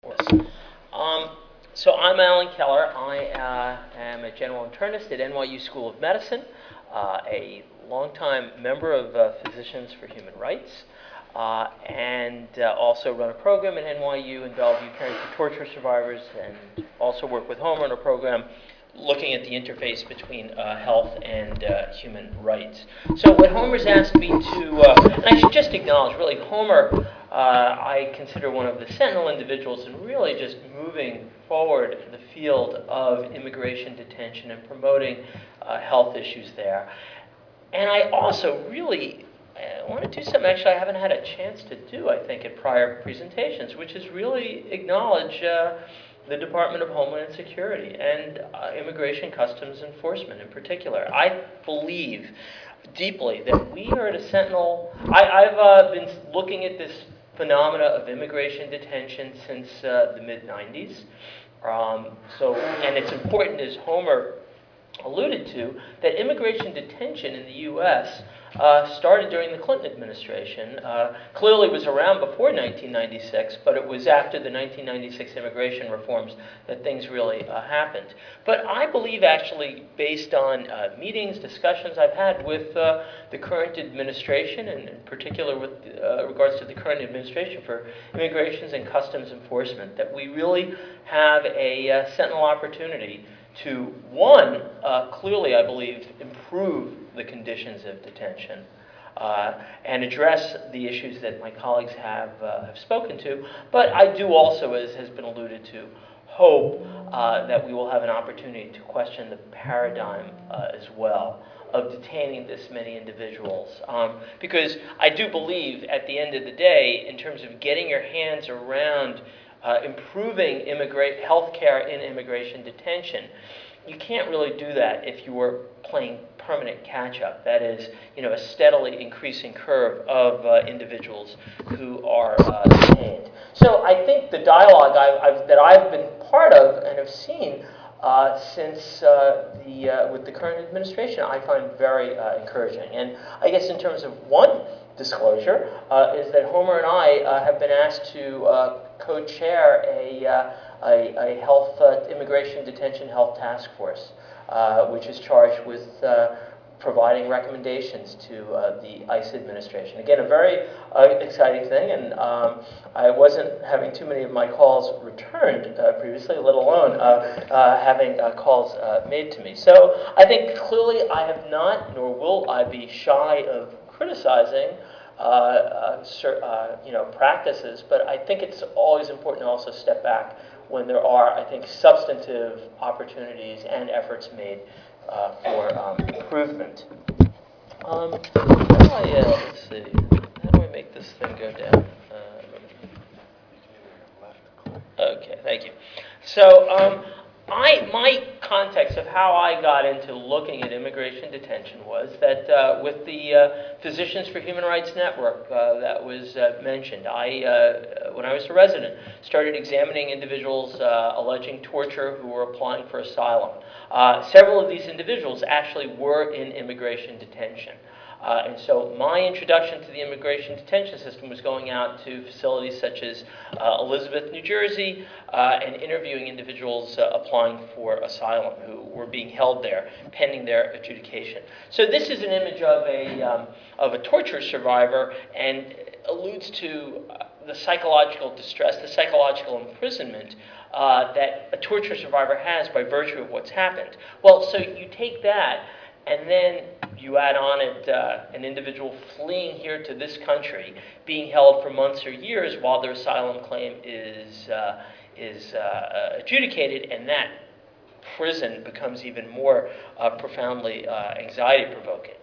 Um, so I'm Alan Keller. I am a general internist at NYU School of Medicine, a longtime member of Physicians for Human Rights, and also run a program at NYU in Bellevue caring for torture survivors, and also work with Homer on a program looking at the interface between health and human rights. So what Homer's asked me to, and I should just acknowledge, really, Homer, I consider one of the seminal individuals in really just moving forward the field of immigration detention and promoting health issues there. And I also really want to do something actually I haven't had a chance to do, I think, at prior presentations, which is really acknowledge the Department of Homeland Security and Immigration Customs Enforcement in particular. I believe deeply that we are at a sentinel. I've been looking at this phenomena of immigration detention since the mid-90s. And it's important, as Homer alluded to, that immigration detention in the U.S. Started during the Clinton administration. Clearly was around before 1996, but it was after the 1996 immigration reforms that things really happened. But I believe, actually, based on meetings, discussions I've had with the current administration, and in particular with regards to the current administration for Immigrations and Customs Enforcement, that we really have a sentinel opportunity to, one, clearly, I believe, improve the conditions of detention and address the issues that my colleagues have spoken to. But I do also, as has been alluded to, hope that we will have an opportunity to question the paradigm as well of detaining this many individuals. Because I do believe, at the end of the day, in terms of getting your hands around improving health care in immigration detention, you can't really do that if you are playing permanent catch-up. That is, a steadily increasing curve of individuals who are detained. So I think the dialogue that I've been part of and have seen since with the current administration, I find very encouraging. And I guess in terms of one disclosure is that Homer and I have been asked to co-chair a health immigration detention health task force, which is charged with providing recommendations to the ICE administration. Again, a very exciting thing, and I wasn't having too many of my calls returned previously, let alone having calls made to me. So I think clearly I have not, nor will I be shy of criticizing practices, but I think it's always important to also step back when there are, I think, substantive opportunities and efforts made for improvement. Let's see, how do I make this thing go down? Okay, thank you. So, my context of how I got into looking at immigration detention was that with the Physicians for Human Rights Network that was mentioned, when I was a resident, started examining individuals alleging torture who were applying for asylum. Several of these individuals actually were in immigration detention. And so my introduction to the immigration detention system was going out to facilities such as Elizabeth, New Jersey, and interviewing individuals applying for asylum who were being held there pending their adjudication. So this is an image of a torture survivor and alludes to the psychological distress, the psychological imprisonment that a torture survivor has by virtue of what's happened. Well, so you take that, and then you add on it an individual fleeing here to this country, being held for months or years while their asylum claim is adjudicated, and that prison becomes even more profoundly anxiety-provoking.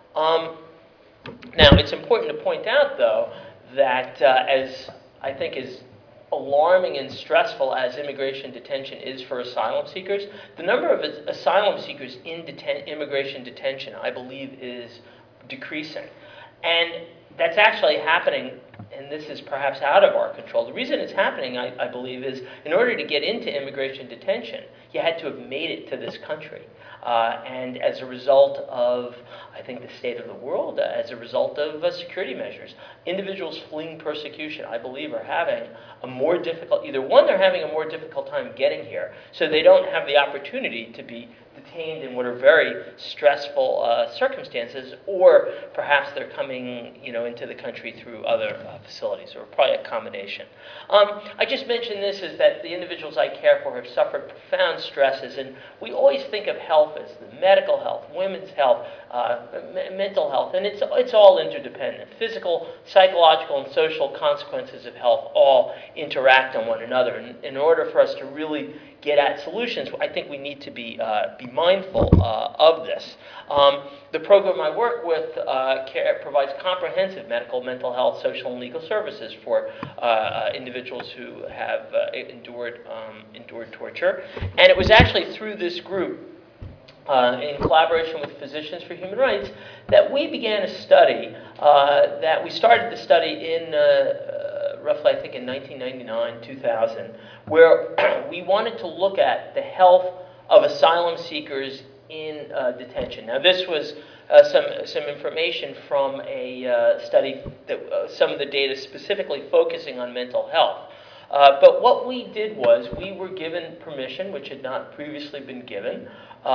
Now, it's important to point out, though, that as I think is alarming and stressful as immigration detention is for asylum seekers, the number of asylum seekers in immigration detention, I believe, is decreasing. And that's actually happening, and this is perhaps out of our control. The reason it's happening, I believe, is in order to get into immigration detention, you had to have made it to this country. And as a result of, I think, the state of the world, as a result of security measures, individuals fleeing persecution, I believe, are having a more difficult, either one, they're having a more difficult time getting here, so they don't have the opportunity to be detained in what are very stressful circumstances, or perhaps they're coming, into the country through other facilities, or probably a combination. I just mentioned this is that the individuals I care for have suffered profound stresses, and we always think of health as the medical health, women's health, mental health, and it's all interdependent. Physical, psychological, and social consequences of health all interact on one another. And in order for us to really get at solutions, I think we need to be mindful of this. The program I work with provides comprehensive medical, mental health, social, and legal services for individuals who have endured torture. And it was actually through this group, in collaboration with Physicians for Human Rights, that we began a study, that we started the study in roughly, I think, in 1999, 2000, where we wanted to look at the health of asylum seekers in detention. Now, this was some information from a study that some of the data specifically focusing on mental health. But what we did was we were given permission, which had not previously been given,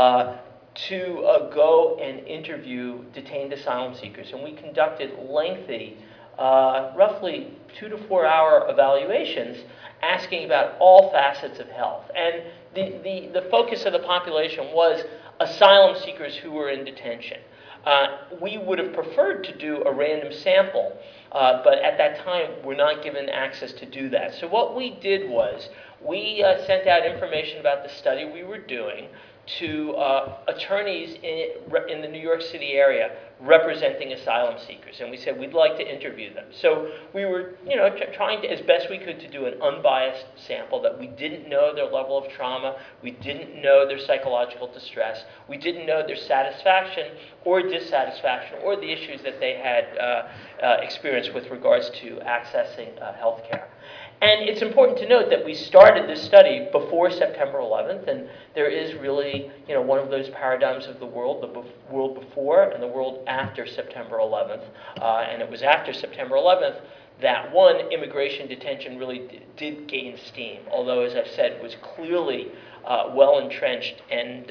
to go and interview detained asylum seekers. And we conducted lengthy, roughly 2 to 4 hour evaluations asking about all facets of health. And the focus of the population was asylum seekers who were in detention. We would have preferred to do a random sample, but at that time we're not given access to do that. So what we did was we sent out information about the study we were doing to attorneys in the New York City area representing asylum seekers, and we said we'd like to interview them. So we were, trying to, as best we could, to do an unbiased sample that we didn't know their level of trauma, we didn't know their psychological distress, we didn't know their satisfaction or dissatisfaction or the issues that they had experienced with regards to accessing health care. And it's important to note that we started this study before September 11th, and there is really, one of those paradigms of the world before and the world after September 11th. And it was after September 11th that, one, immigration detention really did gain steam, although, as I've said, it was clearly well entrenched, and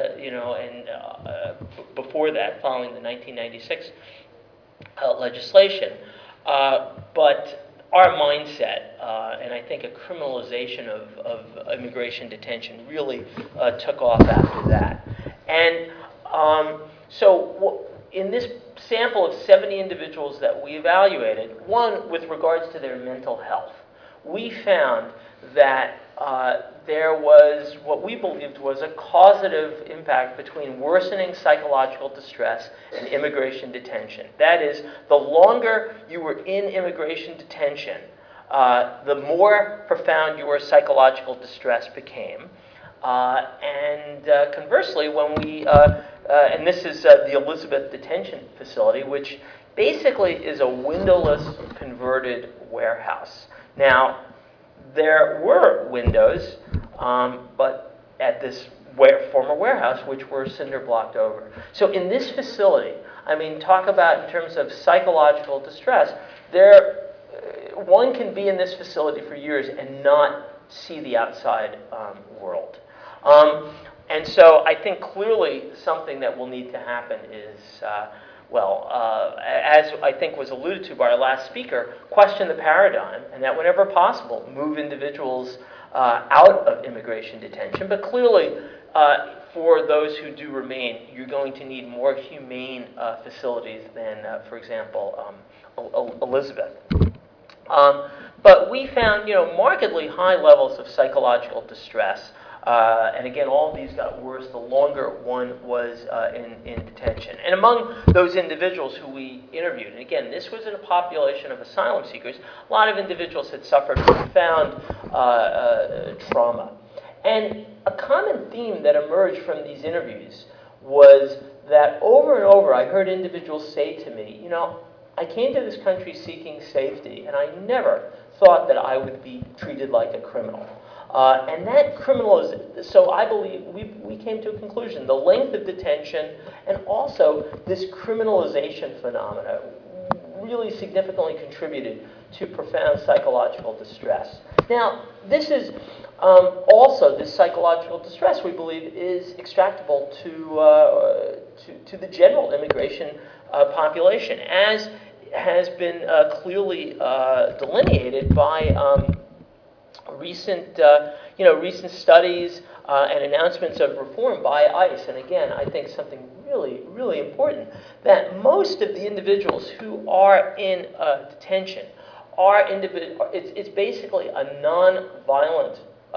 before that, following the 1996 legislation. But our mindset, and I think a criminalization of immigration detention really took off after that. And so in this sample of 70 individuals that we evaluated, one, with regards to their mental health, we found that there was what we believed was a causative impact between worsening psychological distress and immigration detention. That is, the longer you were in immigration detention, the more profound your psychological distress became. And conversely, when we, and this is the Elizabeth Detention Facility, which basically is a windowless converted warehouse. Now, there were windows, but at this former warehouse, which were cinder blocked over. So in this facility, talk about in terms of psychological distress, one can be in this facility for years and not see the outside world. And so I think clearly something that will need to happen is, as I think was alluded to by our last speaker, question the paradigm, and that whenever possible, move individuals out of immigration detention. But clearly, for those who do remain, you're going to need more humane facilities than, for example, Elizabeth. But we found, markedly high levels of psychological distress. And again, all of these got worse the longer one was in detention. And among those individuals who we interviewed, and again, this was in a population of asylum seekers, a lot of individuals had suffered profound trauma. And a common theme that emerged from these interviews was that over and over I heard individuals say to me, I came to this country seeking safety, and I never thought that I would be treated like a criminal. And that criminalization, so I believe we came to a conclusion. The length of detention and also this criminalization phenomena really significantly contributed to profound psychological distress. Now, this is also, this psychological distress, we believe, is extractable to the general immigration population, as has been clearly delineated by recent studies and announcements of reform by ICE. And again, I think something really, really important, that most of the individuals who are in detention are it's basically a non-violent,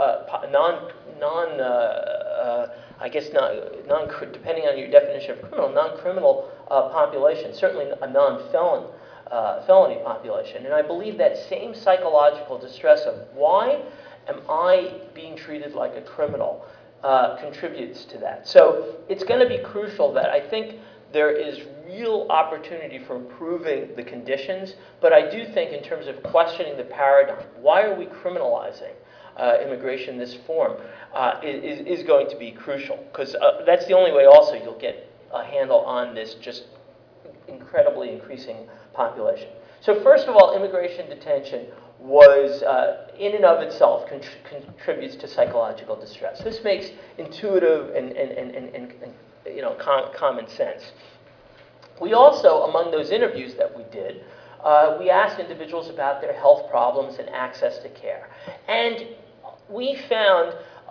I guess depending on your definition of criminal, non-criminal population, certainly a non-felon. Felony population. And I believe that same psychological distress of why am I being treated like a criminal contributes to that. So it's going to be crucial that I think there is real opportunity for improving the conditions, but I do think in terms of questioning the paradigm, why are we criminalizing immigration in this form, is going to be crucial, because that's the only way also you'll get a handle on this just incredibly increasing population. So first of all, immigration detention was, in and of itself, contributes to psychological distress. This makes intuitive and common sense. We also, among those interviews that we did, we asked individuals about their health problems and access to care, and we found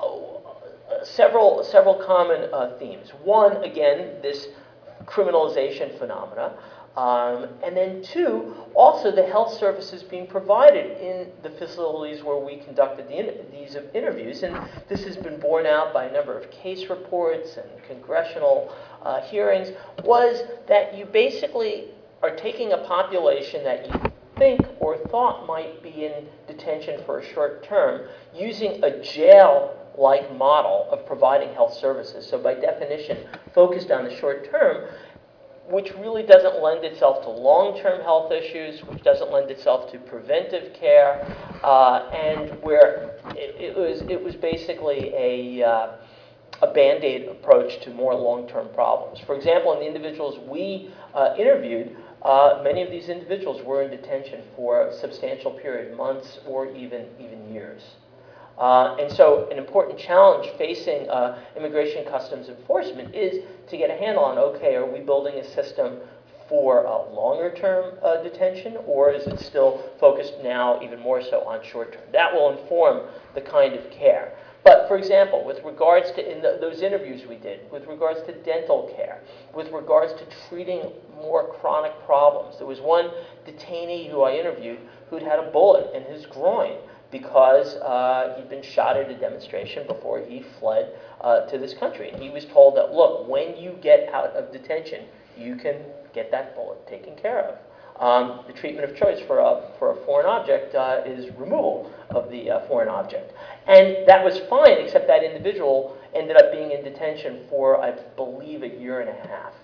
several common themes. One, again, this criminalization phenomena. And then two, also the health services being provided in the facilities where we conducted these interviews. And this has been borne out by a number of case reports and congressional hearings, was that you basically are taking a population that you think or thought might be in detention for a short term, using a jail-like model of providing health services. So by definition, focused on the short term, which really doesn't lend itself to long-term health issues, which doesn't lend itself to preventive care, and where it was basically a Band-Aid approach to more long-term problems. For example, in the individuals we interviewed, many of these individuals were in detention for a substantial period, months or even years. And so an important challenge facing immigration customs enforcement is to get a handle on, okay, are we building a system for longer-term detention, or is it still focused now even more so on short-term? That will inform the kind of care. But, for example, with regards to those interviews we did, with regards to dental care, with regards to treating more chronic problems, there was one detainee who I interviewed who'd had a bullet in his groin because he'd been shot at a demonstration before he fled to this country. And he was told that, look, when you get out of detention, you can get that bullet taken care of. The treatment of choice for a foreign object is removal of the foreign object. And that was fine, except that individual ended up being in detention for, I believe, a year and a half.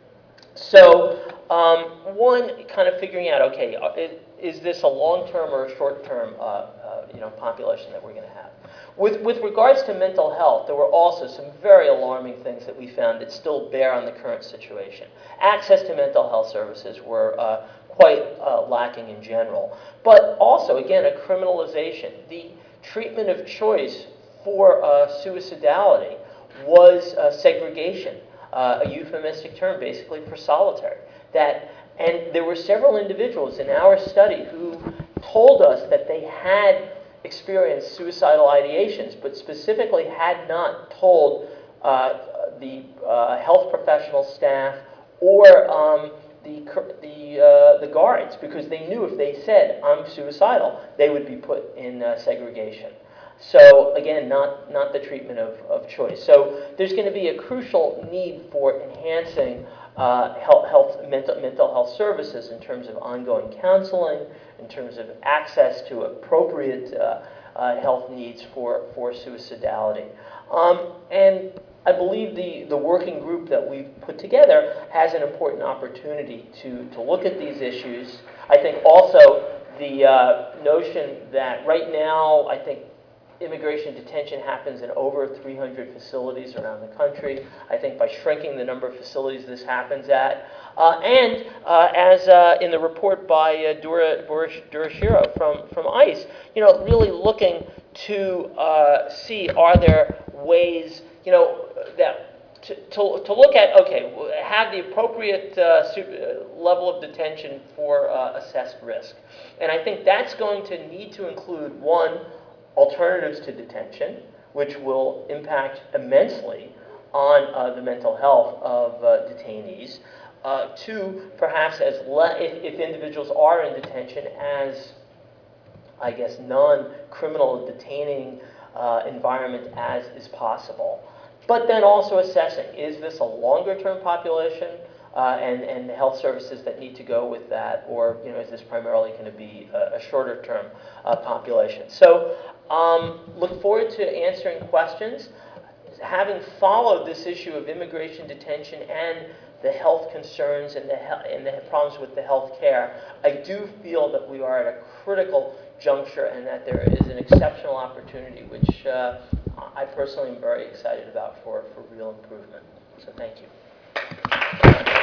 So, one, kind of figuring out, okay, is this a long-term or a short-term population that we're going to have? With regards to mental health, there were also some very alarming things that we found that still bear on the current situation. Access to mental health services were quite lacking in general. But also, again, a criminalization. The treatment of choice for suicidality was segregation, a euphemistic term basically for solitary. And there were several individuals in our study who told us that they had experienced suicidal ideations, but specifically had not told the health professional staff or the guards, because they knew if they said, I'm suicidal, they would be put in segregation. So again, not the treatment of choice. So there's going to be a crucial need for enhancing mental health services in terms of ongoing counseling, in terms of access to appropriate health needs for suicidality. And I believe the working group that we've put together has an important opportunity to look at these issues. I think also the notion that right now, I think immigration detention happens in over 300 facilities around the country. I think by shrinking the number of facilities this happens at, as in the report by Dura Durashiro from ICE, really looking to see, are there ways, that to look at, okay, have the appropriate level of detention for assessed risk. And I think that's going to need to include, one, alternatives to detention, which will impact immensely on the mental health of detainees. Two, perhaps if individuals are in detention, as, I guess, non-criminal detaining environment as is possible. But then also assessing, is this a longer-term population and the health services that need to go with that, or is this primarily going to be a shorter-term population? So look forward to answering questions. Having followed this issue of immigration detention and the health concerns and the problems with the health care, I do feel that we are at a critical juncture and that there is an exceptional opportunity, which I personally am very excited about for real improvement. So thank you.